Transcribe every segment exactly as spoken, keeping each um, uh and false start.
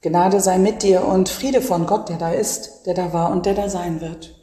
Gnade sei mit dir und Friede von Gott, der da ist, der da war und der da sein wird.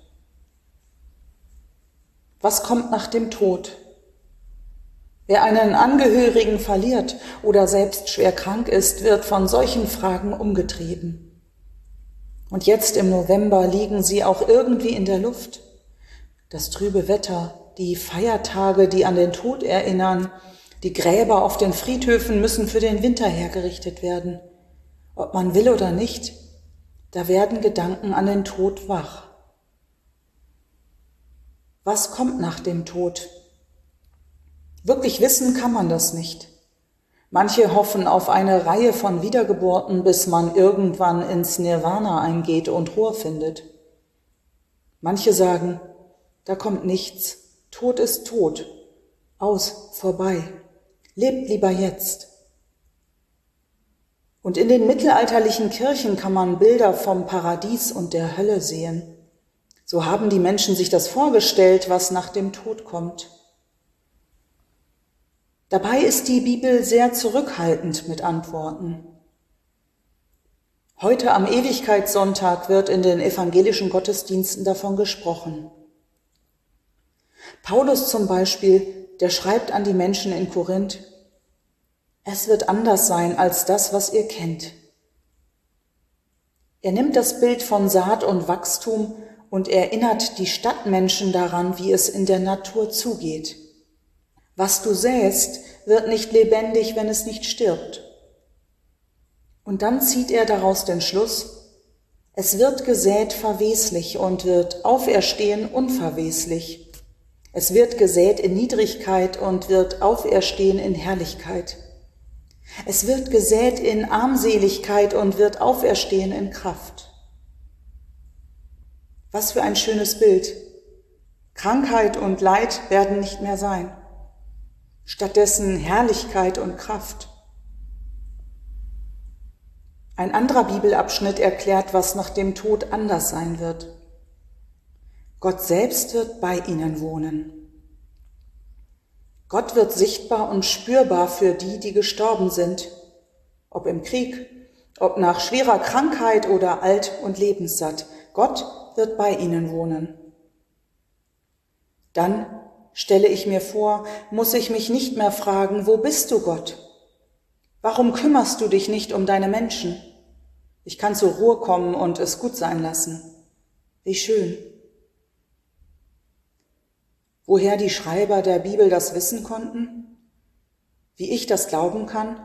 Was kommt nach dem Tod? Wer einen Angehörigen verliert oder selbst schwer krank ist, wird von solchen Fragen umgetrieben. Und jetzt im November liegen sie auch irgendwie in der Luft. Das trübe Wetter, die Feiertage, die an den Tod erinnern, die Gräber auf den Friedhöfen müssen für den Winter hergerichtet werden. Ob man will oder nicht, da werden Gedanken an den Tod wach. Was kommt nach dem Tod? Wirklich wissen kann man das nicht. Manche hoffen auf eine Reihe von Wiedergeburten, bis man irgendwann ins Nirvana eingeht und Ruhe findet. Manche sagen, da kommt nichts, Tod ist tot, aus, vorbei, lebt lieber jetzt. Und in den mittelalterlichen Kirchen kann man Bilder vom Paradies und der Hölle sehen. So haben die Menschen sich das vorgestellt, was nach dem Tod kommt. Dabei ist die Bibel sehr zurückhaltend mit Antworten. Heute am Ewigkeitssonntag wird in den evangelischen Gottesdiensten davon gesprochen. Paulus zum Beispiel, der schreibt an die Menschen in Korinth: Es wird anders sein als das, was ihr kennt. Er nimmt das Bild von Saat und Wachstum und erinnert die Stadtmenschen daran, wie es in der Natur zugeht. Was du säst, wird nicht lebendig, wenn es nicht stirbt. Und dann zieht er daraus den Schluss: Es wird gesät verweslich und wird auferstehen unverweslich. Es wird gesät in Niedrigkeit und wird auferstehen in Herrlichkeit. Es wird gesät in Armseligkeit und wird auferstehen in Kraft. Was für ein schönes Bild. Krankheit und Leid werden nicht mehr sein. Stattdessen Herrlichkeit und Kraft. Ein anderer Bibelabschnitt erklärt, was nach dem Tod anders sein wird. Gott selbst wird bei ihnen wohnen. Gott wird sichtbar und spürbar für die, die gestorben sind, ob im Krieg, ob nach schwerer Krankheit oder alt und lebenssatt. Gott wird bei ihnen wohnen. Dann, stelle ich mir vor, muss ich mich nicht mehr fragen: Wo bist du, Gott? Warum kümmerst du dich nicht um deine Menschen? Ich kann zur Ruhe kommen und es gut sein lassen. Wie schön. Woher die Schreiber der Bibel das wissen konnten? Wie ich das glauben kann?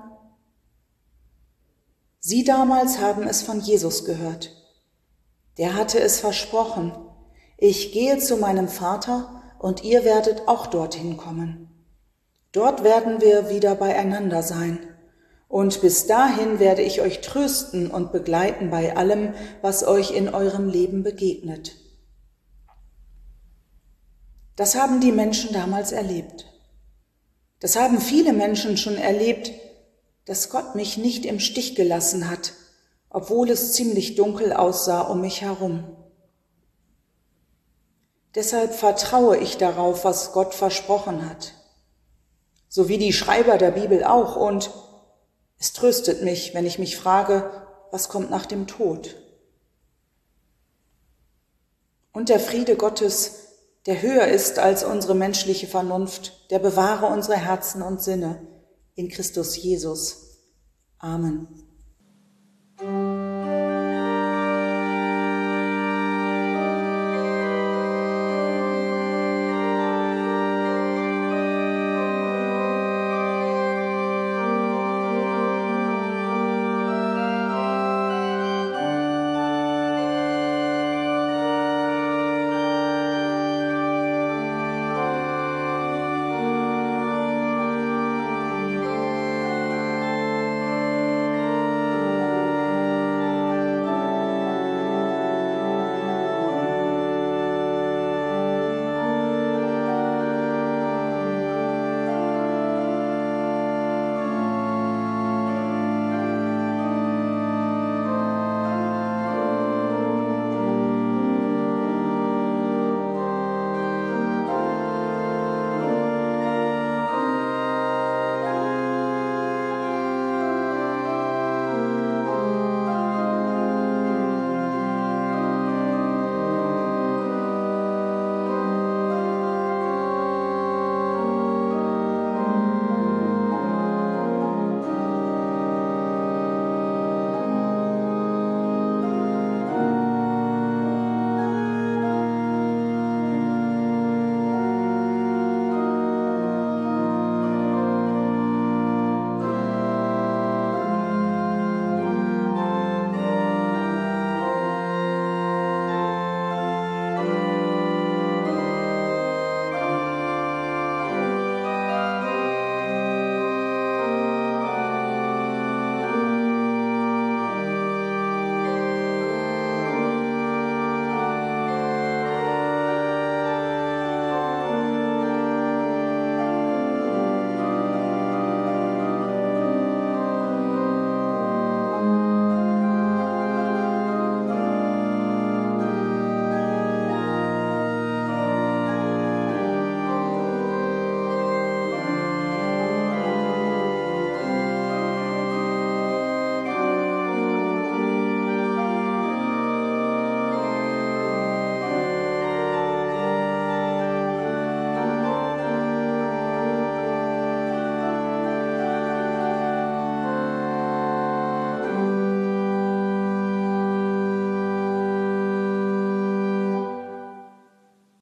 Sie damals haben es von Jesus gehört. Der hatte es versprochen: Ich gehe zu meinem Vater und ihr werdet auch dorthin kommen. Dort werden wir wieder beieinander sein. Und bis dahin werde ich euch trösten und begleiten bei allem, was euch in eurem Leben begegnet. Das haben die Menschen damals erlebt. Das haben viele Menschen schon erlebt, dass Gott mich nicht im Stich gelassen hat, obwohl es ziemlich dunkel aussah um mich herum. Deshalb vertraue ich darauf, was Gott versprochen hat, so wie die Schreiber der Bibel auch, und es tröstet mich, wenn ich mich frage, was kommt nach dem Tod? Und der Friede Gottes, der höher ist als unsere menschliche Vernunft, der bewahre unsere Herzen und Sinne in Christus Jesus. Amen.